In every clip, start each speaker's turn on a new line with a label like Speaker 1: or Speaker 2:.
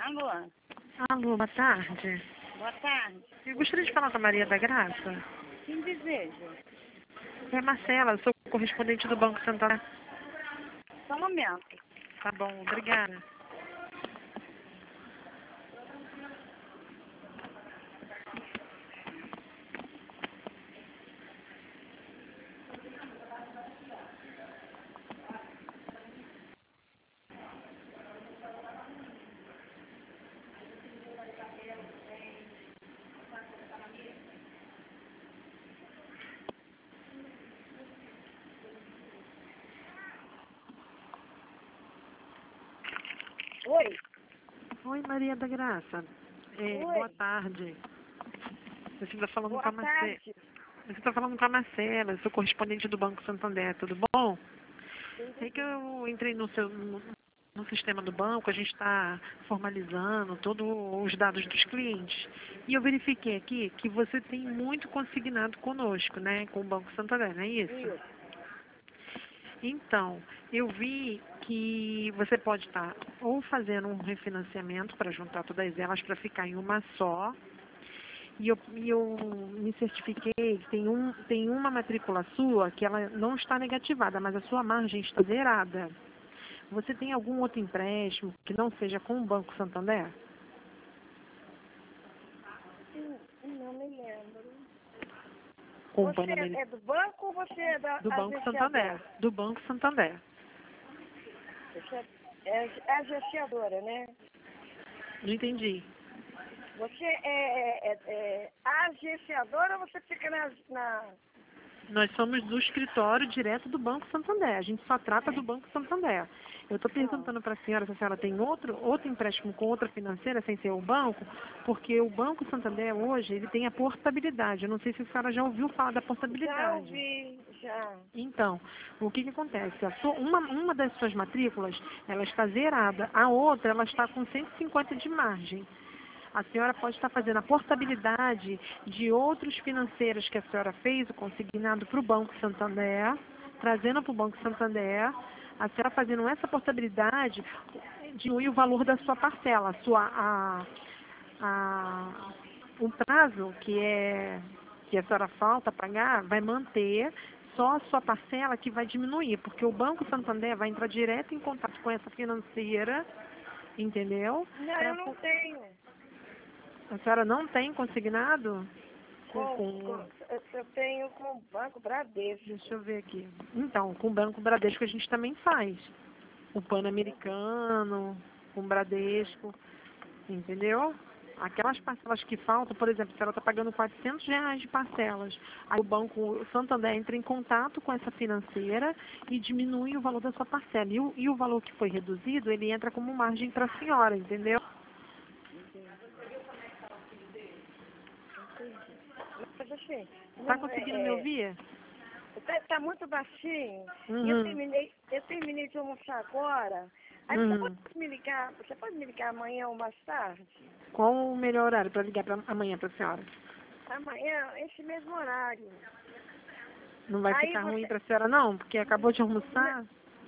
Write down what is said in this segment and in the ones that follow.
Speaker 1: Alô,
Speaker 2: Alô, boa tarde.
Speaker 1: boa tarde.
Speaker 2: Eu gostaria de falar com a Maria da Graça.
Speaker 1: Quem deseja?
Speaker 2: É Marcela, sou correspondente do Banco Santander.
Speaker 1: Só um momento.
Speaker 2: Tá bom, obrigada.
Speaker 1: Oi,
Speaker 2: Oi, Maria da Graça.
Speaker 1: Oi.
Speaker 2: Boa tarde. Você está falando
Speaker 1: boa
Speaker 2: com a Marcela.
Speaker 1: tarde.
Speaker 2: Você está falando com a Marcela, sou correspondente do Banco Santander, tudo bom? É que eu entrei no sistema do banco, a gente está formalizando todos os dados dos clientes. E eu verifiquei aqui que você tem muito consignado conosco, né? Com o Banco Santander, não é isso?
Speaker 1: Isso.
Speaker 2: Então, eu vi que você pode estar ou fazendo um refinanciamento para juntar todas elas para ficar em uma só. E eu me certifiquei que tem uma matrícula sua que ela não está negativada, mas a sua margem está zerada. Você tem algum outro empréstimo que não seja com o Banco Santander?
Speaker 1: Não me lembro.
Speaker 2: Com o
Speaker 1: Você
Speaker 2: Pan-Americano?
Speaker 1: é do banco ou você é da
Speaker 2: Do Banco
Speaker 1: agenciadora?
Speaker 2: Santander. Do Banco Santander.
Speaker 1: Você é agenciadora, né?
Speaker 2: Não entendi.
Speaker 1: Você é agenciadora ou você fica na...
Speaker 2: Nós somos do escritório direto do Banco Santander. A gente só trata do Banco Santander. Eu estou perguntando para a senhora se a senhora tem outro empréstimo com outra financeira sem ser o banco, porque o Banco Santander hoje ele tem a portabilidade. Eu não sei se a senhora já ouviu falar da
Speaker 1: Já
Speaker 2: portabilidade.
Speaker 1: ouvi, já.
Speaker 2: Então, o que acontece? Uma das suas matrículas, ela está zerada. A outra, ela está com 150 de margem. A senhora pode estar fazendo a portabilidade de outros financeiros que a senhora fez, o consignado para o Banco Santander, trazendo para o Banco Santander. A senhora fazendo essa portabilidade, diminui o valor da sua parcela. O prazo que a senhora falta pagar vai manter, só a sua parcela que vai diminuir, porque o Banco Santander vai entrar direto em contato com essa financeira, entendeu?
Speaker 1: Não, eu não tenho.
Speaker 2: A senhora não tem consignado?
Speaker 1: Eu tenho com o Banco Bradesco.
Speaker 2: Deixa eu ver aqui. Então, com o Banco Bradesco a gente também faz. O Pan-Americano, com o Bradesco, entendeu? Aquelas parcelas que faltam, por exemplo, se ela está pagando R$ 400 de parcelas, aí o Banco Santander entra em contato com essa financeira e diminui o valor da sua parcela. E o valor que foi reduzido, ele entra como margem para a senhora, entendeu?
Speaker 1: Mas assim,
Speaker 2: Está conseguindo me ouvir?
Speaker 1: tá muito baixinho. E
Speaker 2: Uhum.
Speaker 1: eu terminei de almoçar agora. Aí você pode me ligar amanhã ou mais tarde?
Speaker 2: Qual o melhor horário para ligar amanhã para a senhora?
Speaker 1: Amanhã, esse mesmo horário.
Speaker 2: Não vai
Speaker 1: Aí
Speaker 2: ficar ruim
Speaker 1: você...
Speaker 2: para a senhora não? Porque acabou de almoçar?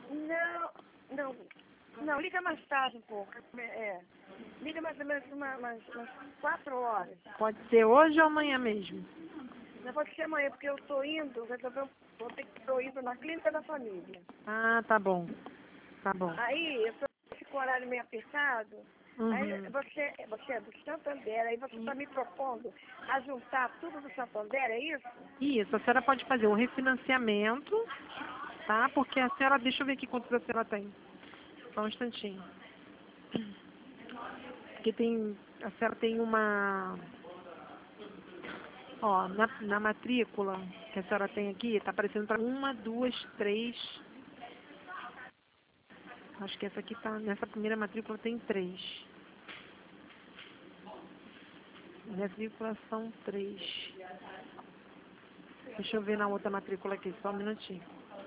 Speaker 1: Não, liga mais tarde um pouco. Liga mais ou menos umas 4 horas.
Speaker 2: Pode ser hoje ou amanhã mesmo?
Speaker 1: Não pode ser amanhã, porque eu estou indo, estou indo na clínica da família.
Speaker 2: Ah, tá bom. Tá bom.
Speaker 1: Aí, eu estou com o horário meio apertado. Aí
Speaker 2: Uhum.
Speaker 1: você é do Santander, aí você está me propondo a juntar tudo do Santander, é isso?
Speaker 2: Isso, a senhora pode fazer um refinanciamento, tá? Porque a senhora, deixa eu ver aqui quantos a senhora tem. Só um instantinho. Porque a senhora tem uma... Ó, na matrícula que a senhora tem aqui, tá aparecendo para 1, 2, 3... Acho que essa aqui tá, nessa primeira matrícula tem 3. Matrícula são 3. Deixa eu ver na outra matrícula aqui, só um minutinho.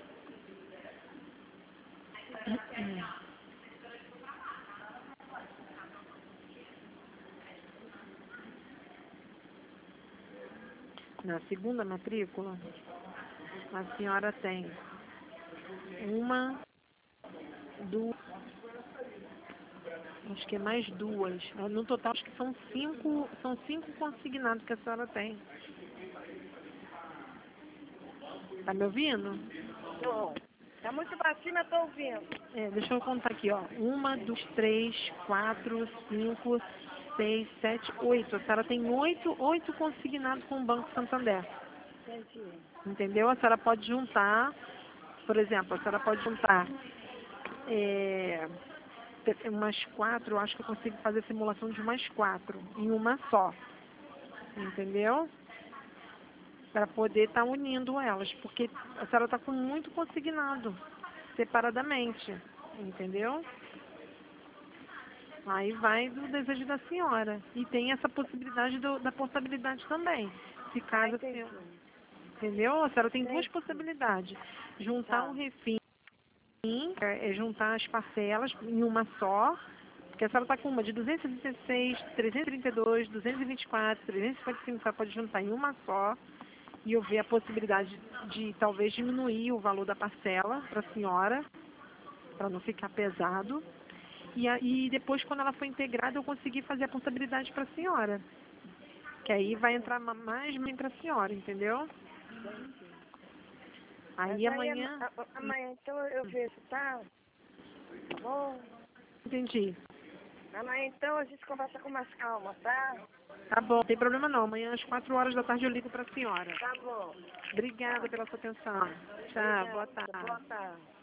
Speaker 2: Na segunda matrícula, a senhora tem 1, 2, Acho que é mais duas. No total, acho que são cinco consignados que a senhora tem. Tá me ouvindo?
Speaker 1: Tô. Tá muito pra cima, eu tô ouvindo.
Speaker 2: Deixa eu contar aqui, ó. 1, 2, 3, 4, 5, 6, 7, 8. A senhora tem oito consignados com o Banco Santander.
Speaker 1: Entendi.
Speaker 2: Entendeu? A senhora pode juntar, por exemplo, a senhora pode juntar umas 4, eu acho que eu consigo fazer simulação de umas 4 em uma só. Entendeu? Para poder estar unindo elas, porque a senhora está com muito consignado, separadamente, entendeu? Aí vai do desejo da senhora. E tem essa possibilidade da portabilidade também. Se caso, entendeu? A senhora tem duas possibilidades. Juntar um refim, juntar as parcelas em uma só, porque a senhora está com uma de 266, 332, 224, 355, a senhora pode juntar em uma só. E eu ver a possibilidade de talvez diminuir o valor da parcela para a senhora, para não ficar pesado. E depois, quando ela for integrada, eu conseguir fazer a portabilidade para a senhora. Que aí vai entrar mais para a senhora, entendeu? Aí amanhã...
Speaker 1: Amanhã, então, eu vejo, tá? Tá bom?
Speaker 2: Entendi.
Speaker 1: Amanhã, então, a gente conversa com mais calma, tá?
Speaker 2: Tá bom, não tem problema não. Amanhã às 4 horas da tarde eu ligo para a senhora.
Speaker 1: Tá bom.
Speaker 2: Obrigada pela sua atenção. Tchau, boa tarde.
Speaker 1: Boa tarde.